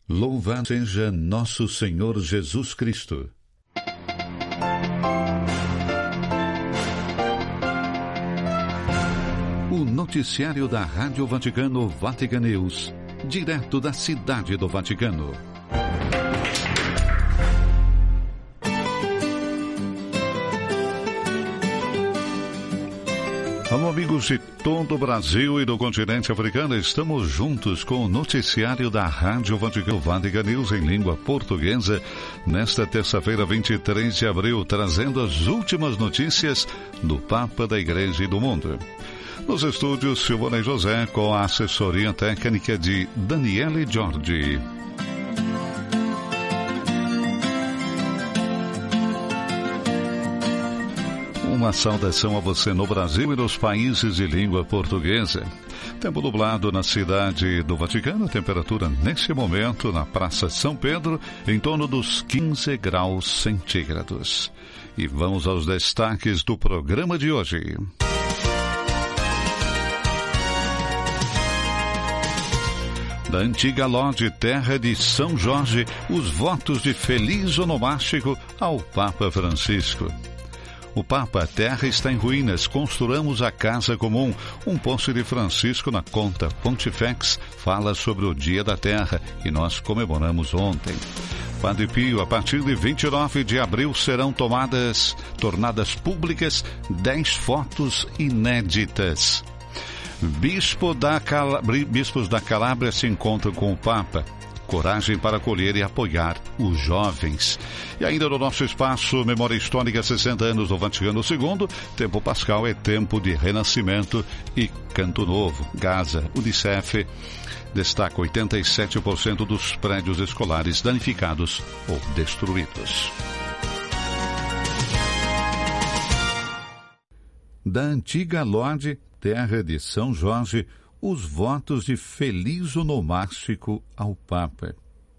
Louvado seja nosso Senhor Jesus Cristo. O noticiário da Rádio Vaticano, Vatican News, direto da Cidade do Vaticano. Alô, amigos de todo o Brasil e do continente africano, estamos juntos com o noticiário da Rádio Vaticano, Vatican News em língua portuguesa, nesta terça-feira, 23 de abril, trazendo as últimas notícias do Papa, da Igreja e do mundo. Nos estúdios, Silvana e José, com a assessoria técnica de Daniele Giorgi. Uma saudação a você no Brasil e nos países de língua portuguesa. Tempo nublado na Cidade do Vaticano, temperatura nesse momento na Praça São Pedro em torno dos 15 graus centígrados. E vamos aos destaques do programa de hoje. Da antiga Lode, terra de São Jorge, os votos de feliz onomástico ao Papa Francisco. O Papa, a terra está em ruínas, construamos a casa comum. Um post de Francisco na conta Pontifex fala sobre o Dia da Terra, que nós comemoramos ontem. Padre Pio, a partir de 29 de abril serão tornadas públicas 10 fotos inéditas. Bispos da Calábria se encontram com o Papa. Coragem para acolher e apoiar os jovens. E ainda no nosso espaço Memória Histórica, 60 anos do Vaticano II, tempo pascal é tempo de renascimento e canto novo. Gaza, Unicef, destaca 87% dos prédios escolares danificados ou destruídos. Da antiga Lode, terra de São Jorge, os votos de feliz onomástico ao Papa.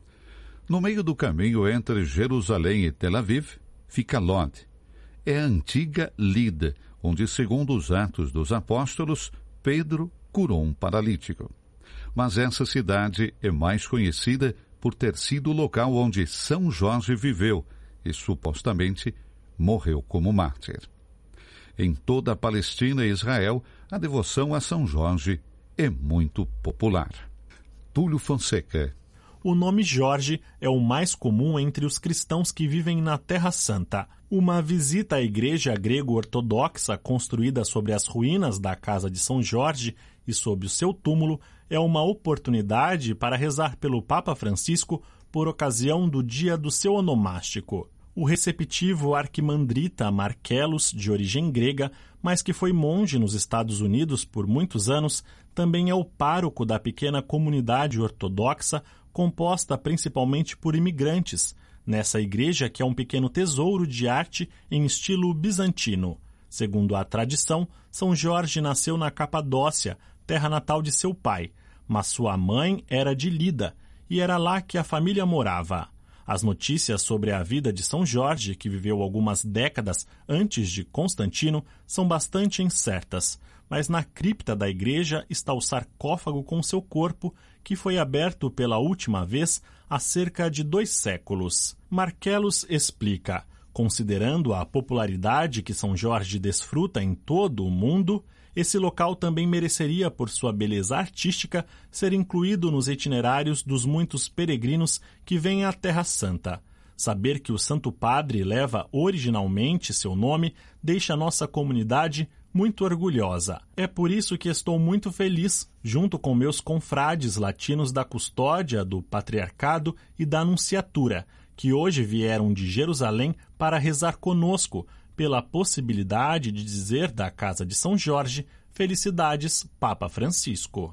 No meio do caminho entre Jerusalém e Tel Aviv, fica Lode. É a antiga Lida, onde, segundo os Atos dos Apóstolos, Pedro curou um paralítico. Mas essa cidade é mais conhecida por ter sido o local onde São Jorge viveu e, supostamente, morreu como mártir. Em toda a Palestina e Israel, a devoção a São Jorge é muito popular. Túlio Fonseca. O nome Jorge é o mais comum entre os cristãos que vivem na Terra Santa. Uma visita à igreja grego-ortodoxa construída sobre as ruínas da casa de São Jorge e sob o seu túmulo é uma oportunidade para rezar pelo Papa Francisco por ocasião do dia do seu onomástico. O receptivo arquimandrita Marquelos, de origem grega, mas que foi monge nos Estados Unidos por muitos anos, também é o pároco da pequena comunidade ortodoxa composta principalmente por imigrantes, nessa igreja que é um pequeno tesouro de arte em estilo bizantino. Segundo a tradição, São Jorge nasceu na Capadócia, terra natal de seu pai, mas sua mãe era de Lida, e era lá que a família morava. As notícias sobre a vida de São Jorge, que viveu algumas décadas antes de Constantino, são bastante incertas, mas na cripta da igreja está o sarcófago com seu corpo, que foi aberto pela última vez há cerca de 2 séculos. Marquelos explica, considerando a popularidade que São Jorge desfruta em todo o mundo, esse local também mereceria, por sua beleza artística, ser incluído nos itinerários dos muitos peregrinos que vêm à Terra Santa. Saber que o Santo Padre leva originalmente seu nome deixa a nossa comunidade muito orgulhosa. É por isso que estou muito feliz, junto com meus confrades latinos da Custódia, do Patriarcado e da Anunciatura, que hoje vieram de Jerusalém para rezar conosco, pela possibilidade de dizer da Casa de São Jorge, felicidades, Papa Francisco.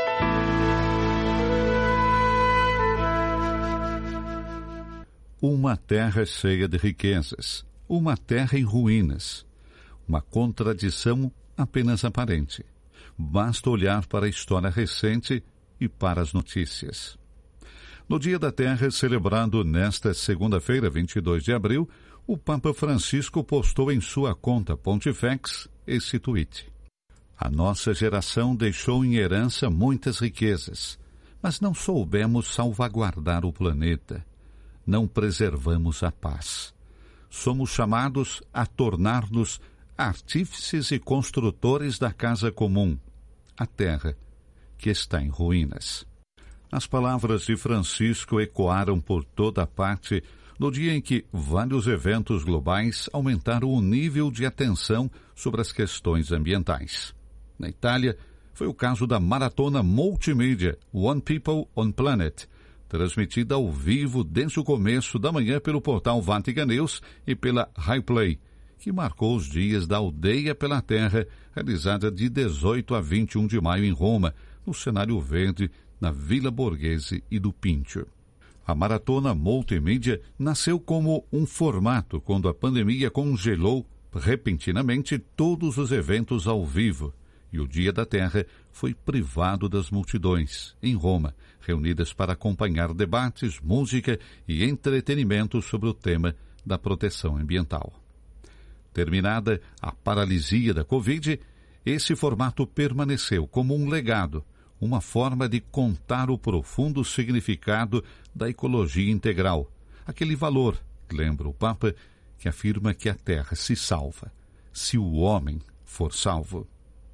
Uma terra cheia de riquezas, uma terra em ruínas. Uma contradição apenas aparente. Basta olhar para a história recente e para as notícias. No Dia da Terra, celebrado nesta segunda-feira, 22 de abril, o Papa Francisco postou em sua conta Pontifex esse tweet. A nossa geração deixou em herança muitas riquezas, mas não soubemos salvaguardar o planeta. Não preservamos a paz. Somos chamados a tornar-nos artífices e construtores da casa comum, a terra, que está em ruínas. As palavras de Francisco ecoaram por toda parte no dia em que vários eventos globais aumentaram o nível de atenção sobre as questões ambientais. Na Itália, foi o caso da maratona multimídia One People, One Planet, transmitida ao vivo desde o começo da manhã pelo portal Vatican News e pela Highplay, que marcou os dias da Aldeia pela Terra, realizada de 18 a 21 de maio em Roma, no cenário verde, na Vila Borghese e do Pincio. A maratona multimídia nasceu como um formato quando a pandemia congelou repentinamente todos os eventos ao vivo, e o Dia da Terra foi privado das multidões, em Roma, reunidas para acompanhar debates, música e entretenimento sobre o tema da proteção ambiental. Terminada a paralisia da Covid, esse formato permaneceu como um legado, uma forma de contar o profundo significado da ecologia integral, aquele valor, lembra o Papa, que afirma que a Terra se salva, se o homem for salvo.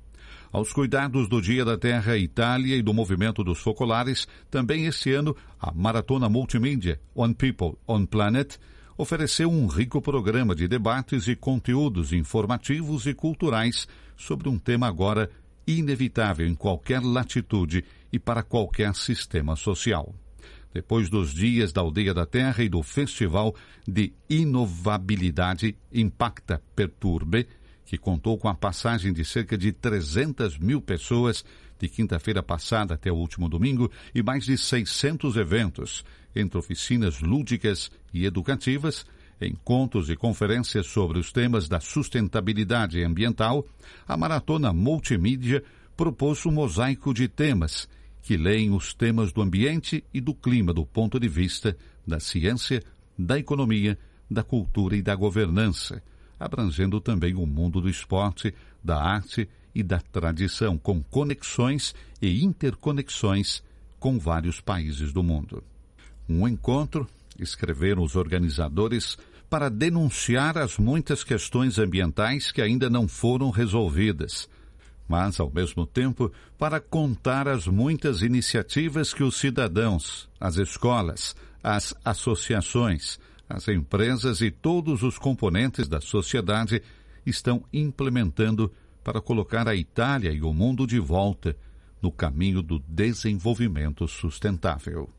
Aos cuidados do Dia da Terra Itália e do Movimento dos Focolares, também este ano, a Maratona Multimídia One People, One Planet ofereceu um rico programa de debates e conteúdos informativos e culturais sobre um tema agora inevitável em qualquer latitude e para qualquer sistema social. Depois dos dias da Aldeia da Terra e do Festival de Inovabilidade Impacta Perturbe, que contou com a passagem de cerca de 300 mil pessoas de quinta-feira passada até o último domingo e mais de 600 eventos, entre oficinas lúdicas e educativas, encontros e conferências sobre os temas da sustentabilidade ambiental, a Maratona Multimídia propôs um mosaico de temas que leem os temas do ambiente e do clima do ponto de vista da ciência, da economia, da cultura e da governança, abrangendo também o mundo do esporte, da arte e da tradição, com conexões e interconexões com vários países do mundo. Um encontro, escreveram os organizadores, para denunciar as muitas questões ambientais que ainda não foram resolvidas, mas, ao mesmo tempo, para contar as muitas iniciativas que os cidadãos, as escolas, as associações, as empresas e todos os componentes da sociedade estão implementando para colocar a Itália e o mundo de volta no caminho do desenvolvimento sustentável.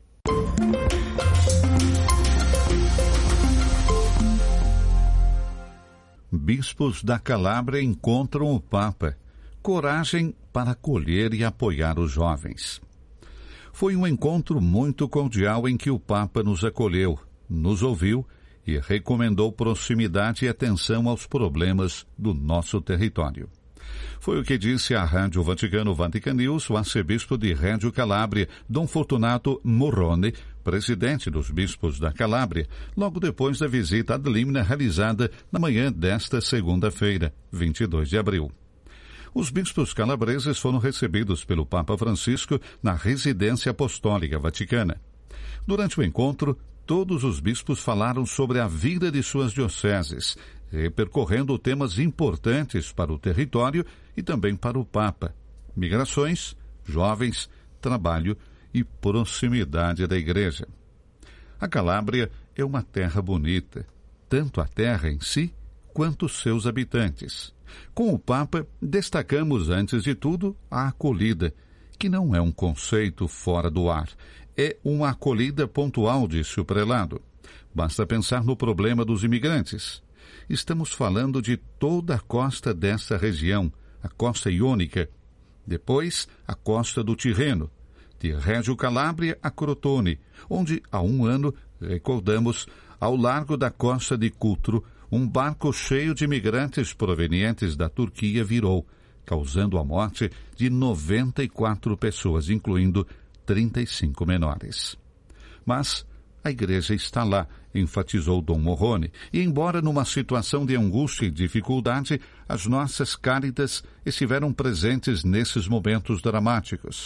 Bispos da Calábria encontram o Papa. Coragem para acolher e apoiar os jovens. Foi um encontro muito cordial em que o Papa nos acolheu, nos ouviu e recomendou proximidade e atenção aos problemas do nosso território. Foi o que disse à Rádio Vaticano Vatican News o arcebispo de Reggio Calabria, Dom Fortunato Morrone, presidente dos bispos da Calábria, logo depois da visita ad limina realizada na manhã desta segunda-feira, 22 de abril. Os bispos calabreses foram recebidos pelo Papa Francisco na residência apostólica vaticana. Durante o encontro, todos os bispos falaram sobre a vida de suas dioceses, percorrendo temas importantes para o território e também para o Papa: migrações, jovens, trabalho e proximidade da Igreja. A Calábria é uma terra bonita, tanto a terra em si quanto os seus habitantes. Com o Papa, destacamos, antes de tudo, a acolhida, que não é um conceito fora do ar. É uma acolhida pontual, disse o prelado. Basta pensar no problema dos imigrantes. Estamos falando de toda a costa dessa região, a costa iônica. Depois, a costa do Tirreno, de Reggio Calabria a Crotone, onde, há um ano, recordamos, ao largo da costa de Cutro, um barco cheio de imigrantes provenientes da Turquia virou, causando a morte de 94 pessoas, incluindo 35 menores. Mas a Igreja está lá, enfatizou Dom Morrone, e embora numa situação de angústia e dificuldade, as nossas cáritas estiveram presentes nesses momentos dramáticos.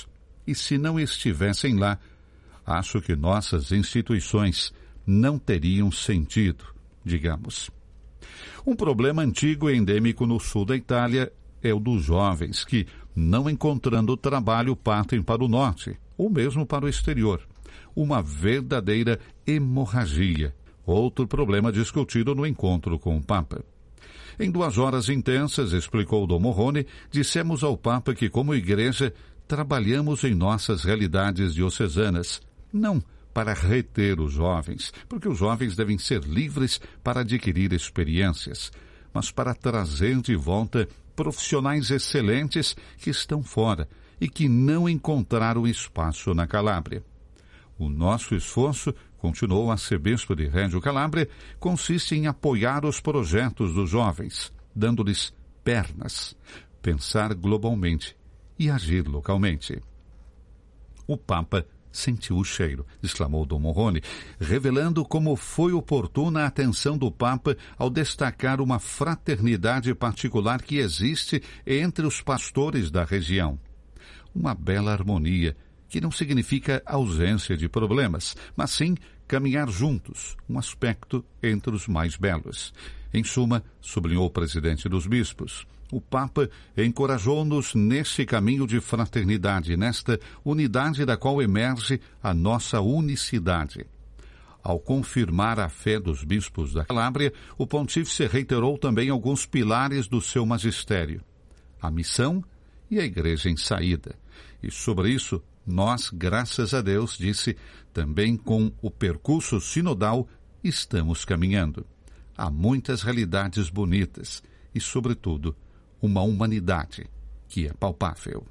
e se não estivessem lá, acho que nossas instituições não teriam sentido, digamos. Um problema antigo e endêmico no sul da Itália é o dos jovens que, não encontrando trabalho, partem para o norte, ou mesmo para o exterior. Uma verdadeira hemorragia. Outro problema discutido no encontro com o Papa. Em 2 horas intensas, explicou Dom Morrone, dissemos ao Papa que, como igreja, trabalhamos em nossas realidades diocesanas, não para reter os jovens, porque os jovens devem ser livres para adquirir experiências, mas para trazer de volta profissionais excelentes que estão fora e que não encontraram espaço na Calábria. O nosso esforço, continuou o arcebispo de Reggio Calabria, consiste em apoiar os projetos dos jovens, dando-lhes pernas, pensar globalmente e agir localmente. O Papa sentiu o cheiro, exclamou Dom Morrone, revelando como foi oportuna a atenção do Papa ao destacar uma fraternidade particular que existe entre os pastores da região. Uma bela harmonia, que não significa ausência de problemas, mas sim caminhar juntos, um aspecto entre os mais belos. Em suma, sublinhou o presidente dos bispos, o Papa encorajou-nos nesse caminho de fraternidade, nesta unidade da qual emerge a nossa unicidade. Ao confirmar a fé dos bispos da Calábria, o pontífice reiterou também alguns pilares do seu magistério: a missão e a igreja em saída. E sobre isso, nós, graças a Deus, disse, também com o percurso sinodal, estamos caminhando. Há muitas realidades bonitas e, sobretudo, uma humanidade que é palpável.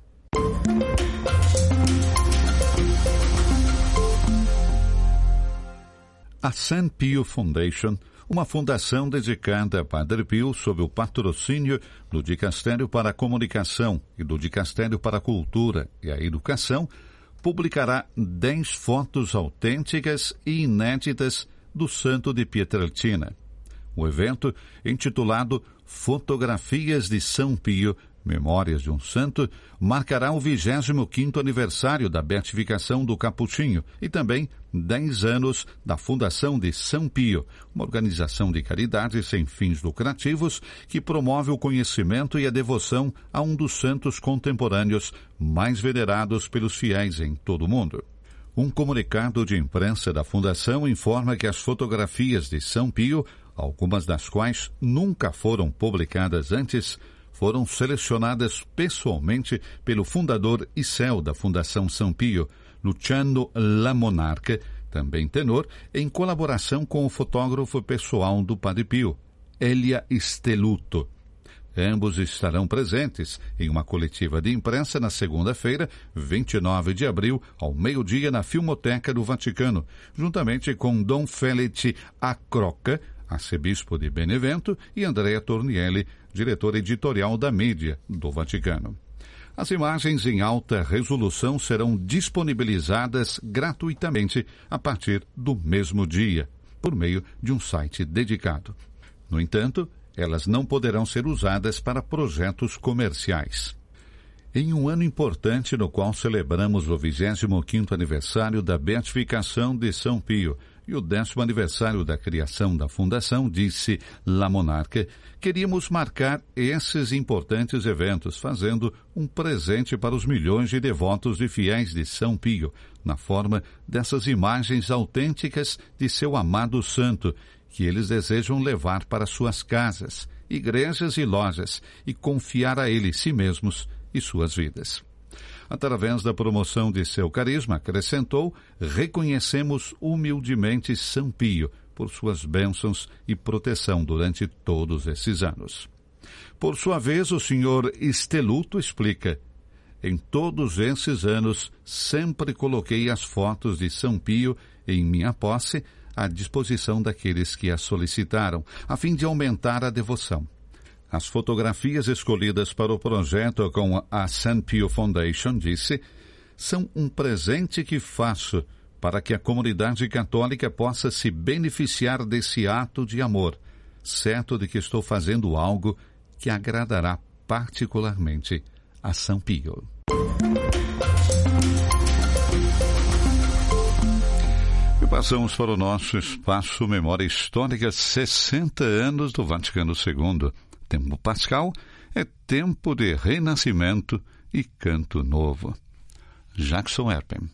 A St. Pio Foundation, uma fundação dedicada a Padre Pio sob o patrocínio do Dicastério para a Comunicação e do Dicastério para a Cultura e a Educação, publicará 10 fotos autênticas e inéditas do Santo de Pietrelcina. O evento, intitulado Fotografias de São Pio, Memórias de um Santo, marcará o 25º aniversário da beatificação do Capuchinho e também 10 anos da Fundação de São Pio, uma organização de caridade sem fins lucrativos que promove o conhecimento e a devoção a um dos santos contemporâneos mais venerados pelos fiéis em todo o mundo. Um comunicado de imprensa da Fundação informa que as fotografias de São Pio, algumas das quais nunca foram publicadas antes, foram selecionadas pessoalmente pelo fundador e CEO da Fundação São Pio, Luciano Lamonarca, também tenor, em colaboração com o fotógrafo pessoal do Padre Pio, Elia Stelluto. Ambos estarão presentes em uma coletiva de imprensa na segunda-feira, 29 de abril, ao meio-dia, na Filmoteca do Vaticano, juntamente com Dom Felice Acroca, arcebispo de Benevento, e Andrea Tornielli, diretor editorial da mídia do Vaticano. As imagens em alta resolução serão disponibilizadas gratuitamente a partir do mesmo dia, por meio de um site dedicado. No entanto, elas não poderão ser usadas para projetos comerciais. Em um ano importante no qual celebramos o 25º aniversário da beatificação de São Pio e o 10º aniversário da criação da Fundação, disse Lamonarca, queríamos marcar esses importantes eventos, fazendo um presente para os milhões de devotos e fiéis de São Pio, na forma dessas imagens autênticas de seu amado santo, que eles desejam levar para suas casas, igrejas e lojas e confiar a ele si mesmos e suas vidas. Através da promoção de seu carisma, acrescentou, reconhecemos humildemente São Pio por suas bênçãos e proteção durante todos esses anos. Por sua vez, o senhor Stelluto explica, em todos esses anos, sempre coloquei as fotos de São Pio em minha posse à disposição daqueles que as solicitaram, a fim de aumentar a devoção. As fotografias escolhidas para o projeto com a St. Pio Foundation, disse, são um presente que faço para que a comunidade católica possa se beneficiar desse ato de amor, certo de que estou fazendo algo que agradará particularmente a São Pio. Passamos para o nosso espaço Memória Histórica, 60 anos do Vaticano II. Tempo pascal é tempo de renascimento e canto novo. Jackson Erpen.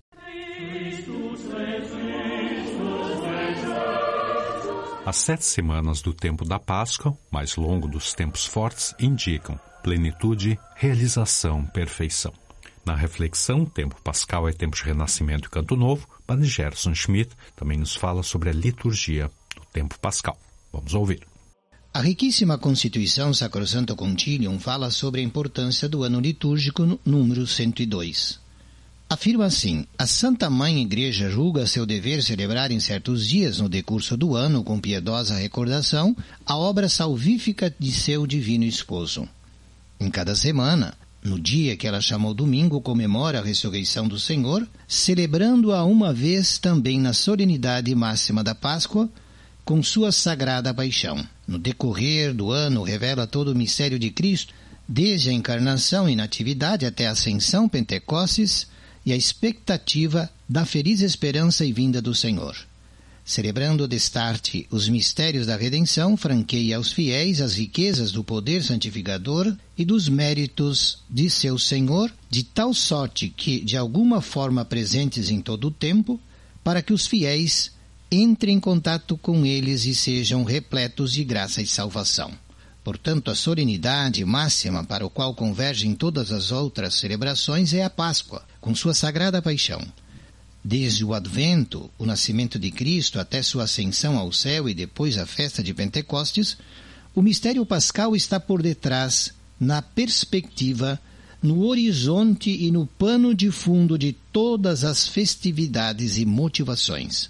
As 7 semanas do tempo da Páscoa, mais longo dos tempos fortes, indicam plenitude, realização, perfeição. Na reflexão, tempo pascal é tempo de renascimento e canto novo, Padre Gerson Schmidt também nos fala sobre a liturgia do tempo pascal. Vamos ouvir. A riquíssima Constituição Sacrosanto Concilium fala sobre a importância do ano litúrgico número 102. Afirma assim: a Santa Mãe Igreja julga seu dever celebrar em certos dias no decurso do ano, com piedosa recordação, a obra salvífica de seu divino esposo. Em cada semana, no dia que ela chamou domingo, comemora a ressurreição do Senhor, celebrando-a uma vez também na solenidade máxima da Páscoa, com sua sagrada paixão. No decorrer do ano, revela todo o mistério de Cristo, desde a encarnação e natividade até a ascensão, Pentecostes, e a expectativa da feliz esperança e vinda do Senhor. Celebrando destarte os mistérios da redenção, franqueia aos fiéis as riquezas do poder santificador e dos méritos de seu Senhor, de tal sorte que, de alguma forma presentes em todo o tempo, para que os fiéis entrem em contato com eles e sejam repletos de graça e salvação. Portanto, a solenidade máxima para o qual convergem todas as outras celebrações é a Páscoa, com sua sagrada paixão. Desde o Advento, o nascimento de Cristo, até sua ascensão ao céu e depois a festa de Pentecostes, o mistério pascal está por detrás, na perspectiva, no horizonte e no pano de fundo de todas as festividades e motivações.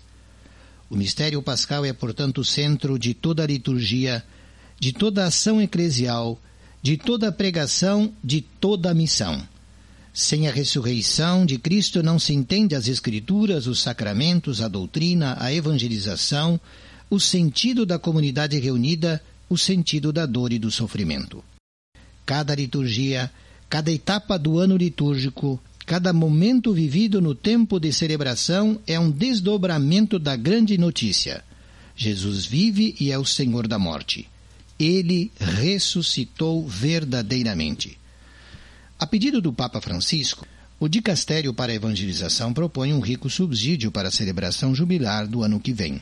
O mistério pascal é, portanto, o centro de toda a liturgia, de toda a ação eclesial, de toda a pregação, de toda a missão. Sem a ressurreição de Cristo não se entende as Escrituras, os sacramentos, a doutrina, a evangelização, o sentido da comunidade reunida, o sentido da dor e do sofrimento. Cada liturgia, cada etapa do ano litúrgico, cada momento vivido no tempo de celebração é um desdobramento da grande notícia. Jesus vive e é o Senhor da morte. Ele ressuscitou verdadeiramente. A pedido do Papa Francisco, o Dicastério para a Evangelização propõe um rico subsídio para a celebração jubilar do ano que vem.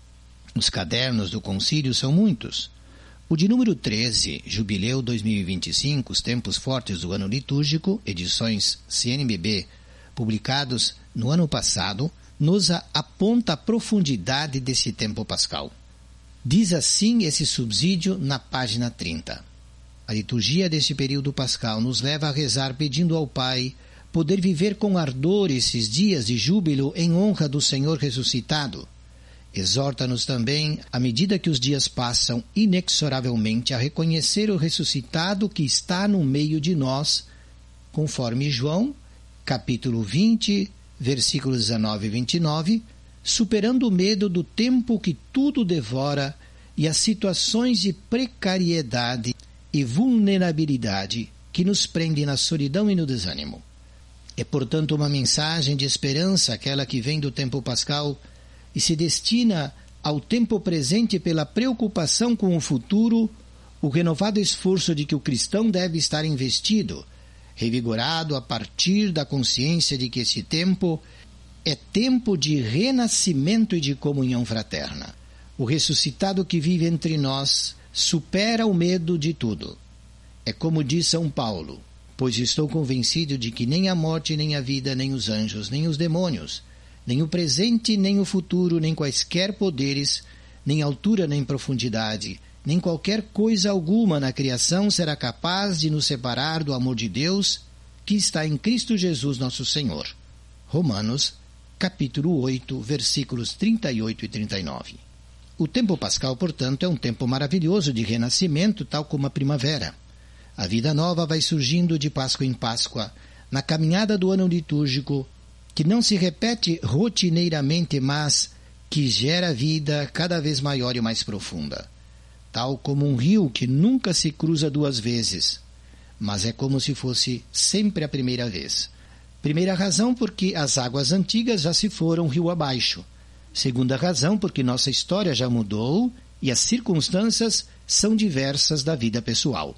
Os cadernos do concílio são muitos. O de número 13, Jubileu 2025, os tempos fortes do ano litúrgico, edições CNBB, publicados no ano passado, nos aponta a profundidade desse tempo pascal. Diz assim esse subsídio na página 30. A liturgia deste período pascal nos leva a rezar pedindo ao Pai poder viver com ardor esses dias de júbilo em honra do Senhor ressuscitado. Exorta-nos também, à medida que os dias passam, inexoravelmente a reconhecer o ressuscitado que está no meio de nós, conforme João, capítulo 20, versículos 19 e 29, superando o medo do tempo que tudo devora e as situações de precariedade e vulnerabilidade que nos prendem na solidão e no desânimo. É, portanto, uma mensagem de esperança aquela que vem do tempo pascal e se destina ao tempo presente pela preocupação com o futuro, o renovado esforço de que o cristão deve estar investido, revigorado a partir da consciência de que esse tempo é tempo de renascimento e de comunhão fraterna. O ressuscitado que vive entre nós supera o medo de tudo. É como diz São Paulo: pois estou convencido de que nem a morte, nem a vida, nem os anjos, nem os demônios, nem o presente, nem o futuro, nem quaisquer poderes, nem altura, nem profundidade, nem qualquer coisa alguma na criação será capaz de nos separar do amor de Deus que está em Cristo Jesus nosso Senhor. Romanos, capítulo 8, versículos 38 e 39. O tempo pascal, portanto, é um tempo maravilhoso de renascimento, tal como a primavera. A vida nova vai surgindo de Páscoa em Páscoa, na caminhada do ano litúrgico, que não se repete rotineiramente, mas que gera vida cada vez maior e mais profunda. Tal como um rio que nunca se cruza duas vezes, mas é como se fosse sempre a primeira vez. Primeira razão porque as águas antigas já se foram rio abaixo. Segunda razão, porque nossa história já mudou e as circunstâncias são diversas da vida pessoal.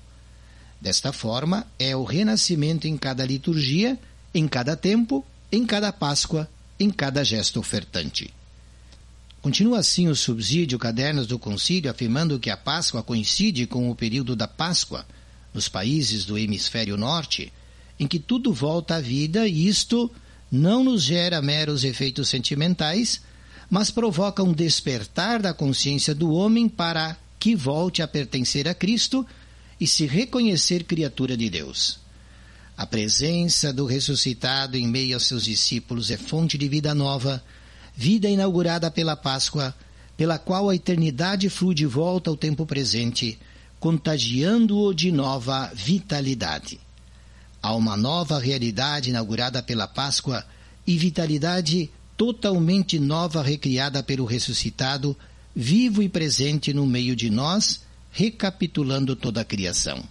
Desta forma, é o renascimento em cada liturgia, em cada tempo, em cada Páscoa, em cada gesto ofertante. Continua assim o subsídio Cadernos do Concílio, afirmando que a Páscoa coincide com o período da Páscoa nos países do hemisfério norte, em que tudo volta à vida, e isto não nos gera meros efeitos sentimentais, mas provoca um despertar da consciência do homem para que volte a pertencer a Cristo e se reconhecer criatura de Deus. A presença do ressuscitado em meio aos seus discípulos é fonte de vida nova, vida inaugurada pela Páscoa, pela qual a eternidade flui de volta ao tempo presente, contagiando-o de nova vitalidade. Há uma nova realidade inaugurada pela Páscoa e vitalidade totalmente nova recriada pelo ressuscitado, vivo e presente no meio de nós, recapitulando toda a criação.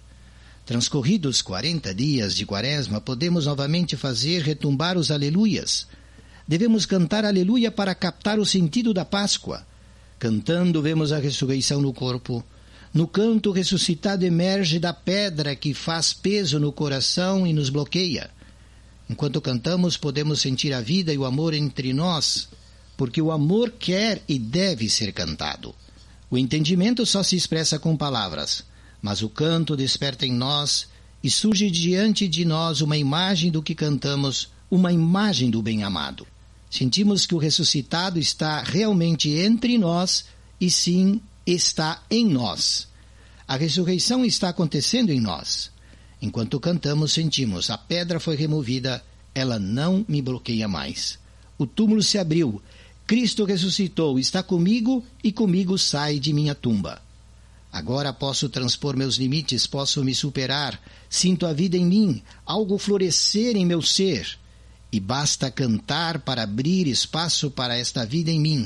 Transcorridos 40 dias de Quaresma, podemos novamente fazer retumbar os aleluias. Devemos cantar aleluia para captar o sentido da Páscoa. Cantando, vemos a ressurreição no corpo. No canto, o ressuscitado emerge da pedra que faz peso no coração e nos bloqueia. Enquanto cantamos, podemos sentir a vida e o amor entre nós, porque o amor quer e deve ser cantado. O entendimento só se expressa com palavras, mas o canto desperta em nós e surge diante de nós uma imagem do que cantamos, uma imagem do bem-amado. Sentimos que o ressuscitado está realmente entre nós e sim, está em nós. A ressurreição está acontecendo em nós. Enquanto cantamos, sentimos, a pedra foi removida, ela não me bloqueia mais. O túmulo se abriu, Cristo ressuscitou, está comigo e comigo sai de minha tumba. Agora posso transpor meus limites, posso me superar, sinto a vida em mim, algo florescer em meu ser. E basta cantar para abrir espaço para esta vida em mim.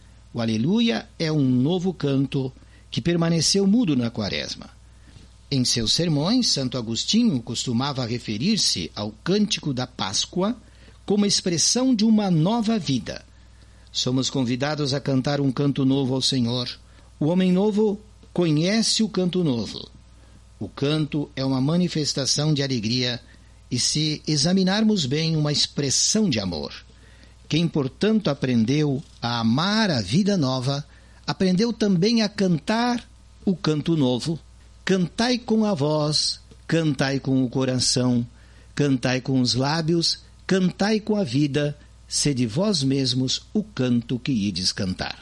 O Aleluia é um novo canto que permaneceu mudo na Quaresma. Em seus sermões, Santo Agostinho costumava referir-se ao cântico da Páscoa como expressão de uma nova vida. Somos convidados a cantar um canto novo ao Senhor. O homem novo conhece o canto novo. O canto é uma manifestação de alegria e, se examinarmos bem, uma expressão de amor. Quem, portanto, aprendeu a amar a vida nova, aprendeu também a cantar o canto novo. Cantai com a voz, cantai com o coração, cantai com os lábios, cantai com a vida, sede vós mesmos o canto que ides cantar.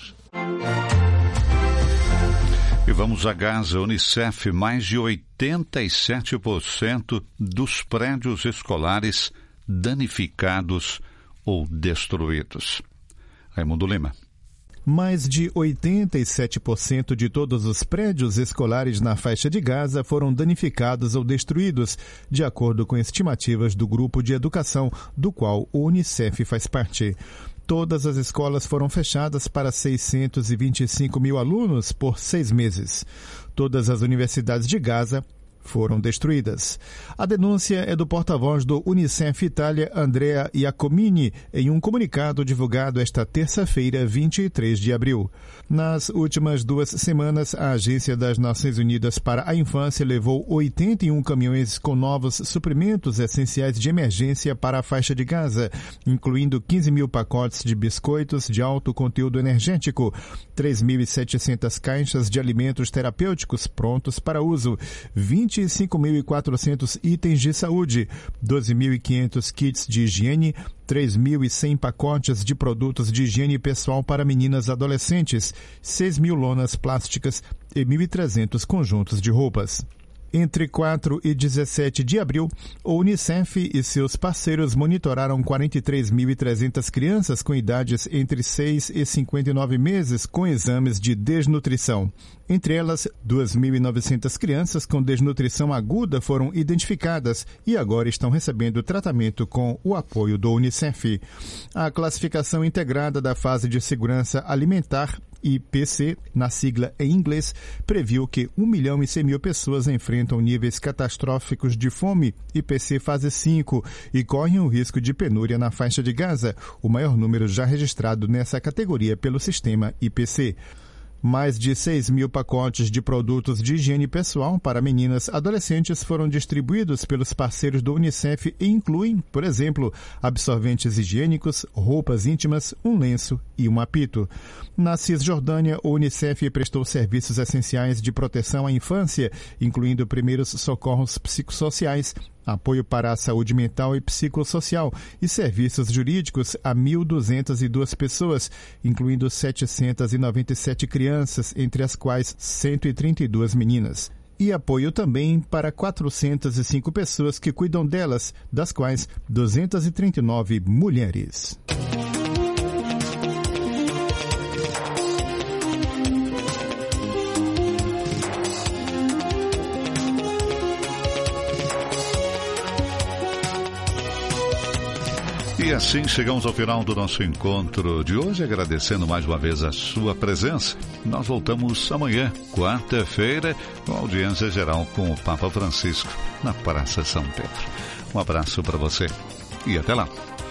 E vamos a Gaza. Unicef, mais de 87% dos prédios escolares danificados ou destruídos. Raimundo Lima. Mais de 87% de todos os prédios escolares na faixa de Gaza foram danificados ou destruídos, de acordo com estimativas do Grupo de Educação, do qual o Unicef faz parte. Todas as escolas foram fechadas para 625 mil alunos por 6 meses. Todas as universidades de Gaza foram destruídas. A denúncia é do porta-voz do Unicef Itália, Andrea Iacomini, em um comunicado divulgado esta terça-feira, 23 de abril. Nas últimas 2 semanas, a Agência das Nações Unidas para a Infância levou 81 caminhões com novos suprimentos essenciais de emergência para a faixa de Gaza, incluindo 15 mil pacotes de biscoitos de alto conteúdo energético, 3.700 caixas de alimentos terapêuticos prontos para uso, 25.400 itens de saúde, 12.500 kits de higiene, 3.100 pacotes de produtos de higiene pessoal para meninas adolescentes, 6.000 lonas plásticas e 1.300 conjuntos de roupas. Entre 4 e 17 de abril, o Unicef e seus parceiros monitoraram 43.300 crianças com idades entre 6 e 59 meses com exames de desnutrição. Entre elas, 2.900 crianças com desnutrição aguda foram identificadas e agora estão recebendo tratamento com o apoio do Unicef. A classificação integrada da fase de segurança alimentar IPC, na sigla em inglês, previu que 1.100.000 pessoas enfrentam níveis catastróficos de fome, IPC fase 5, e correm o risco de penúria na faixa de Gaza, o maior número já registrado nessa categoria pelo sistema IPC. Mais de 6.000 pacotes de produtos de higiene pessoal para meninas adolescentes foram distribuídos pelos parceiros do Unicef e incluem, por exemplo, absorventes higiênicos, roupas íntimas, um lenço e um apito. Na Cisjordânia, o Unicef prestou serviços essenciais de proteção à infância, incluindo primeiros socorros psicossociais, apoio para a saúde mental e psicossocial e serviços jurídicos a 1.202 pessoas, incluindo 797 crianças, entre as quais 132 meninas. E apoio também para 405 pessoas que cuidam delas, das quais 239 mulheres. E assim chegamos ao final do nosso encontro de hoje, agradecendo mais uma vez a sua presença. Nós voltamos amanhã, quarta-feira, com audiência geral com o Papa Francisco, na Praça São Pedro. Um abraço para você e até lá.